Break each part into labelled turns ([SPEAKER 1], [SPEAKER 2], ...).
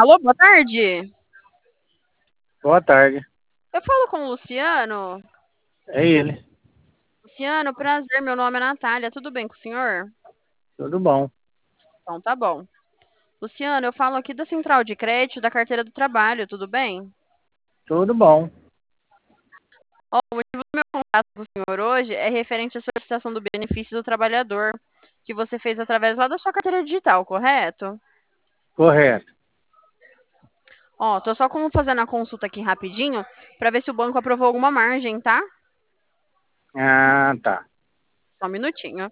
[SPEAKER 1] Alô, boa tarde.
[SPEAKER 2] Boa tarde.
[SPEAKER 1] Eu falo com o Luciano.
[SPEAKER 2] É ele.
[SPEAKER 1] Luciano, prazer, meu nome é Natália. Tudo bem com o senhor?
[SPEAKER 2] Tudo bom.
[SPEAKER 1] Então tá bom. Luciano, eu falo aqui da Central de Crédito da Carteira do Trabalho, tudo bem?
[SPEAKER 2] Tudo bom.
[SPEAKER 1] Ó, o motivo do meu contato com o senhor hoje é referente à solicitação do benefício do trabalhador, que você fez através lá da sua carteira digital, correto?
[SPEAKER 2] Correto.
[SPEAKER 1] Ó, tô só fazendo a consulta aqui rapidinho para ver se o banco aprovou alguma margem, tá?
[SPEAKER 2] Ah, tá.
[SPEAKER 1] Só um minutinho.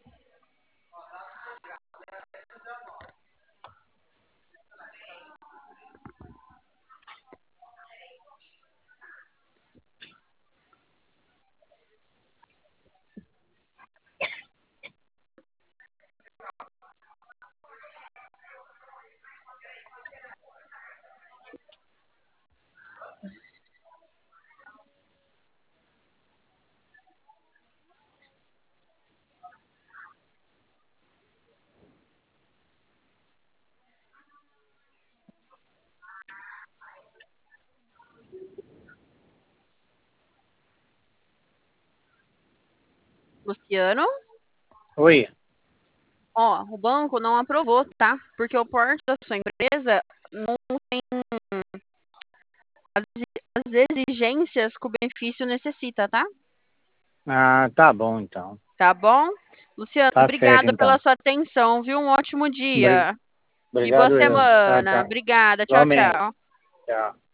[SPEAKER 1] Luciano?
[SPEAKER 2] Oi.
[SPEAKER 1] Ó, o banco não aprovou, tá? Porque o porte da sua empresa não tem as exigências que o benefício necessita, tá?
[SPEAKER 2] Ah, tá bom então.
[SPEAKER 1] Tá bom? Luciano,
[SPEAKER 2] Tá certo
[SPEAKER 1] obrigada pela
[SPEAKER 2] então.
[SPEAKER 1] sua atenção, viu? Um ótimo
[SPEAKER 2] Obri-
[SPEAKER 1] dia. E boa
[SPEAKER 2] Obrigado eu. Tchau,
[SPEAKER 1] semana.
[SPEAKER 2] tchau.
[SPEAKER 1] Obrigada. Tchau,
[SPEAKER 2] Igualmente.
[SPEAKER 1] tchau.
[SPEAKER 2] Tchau.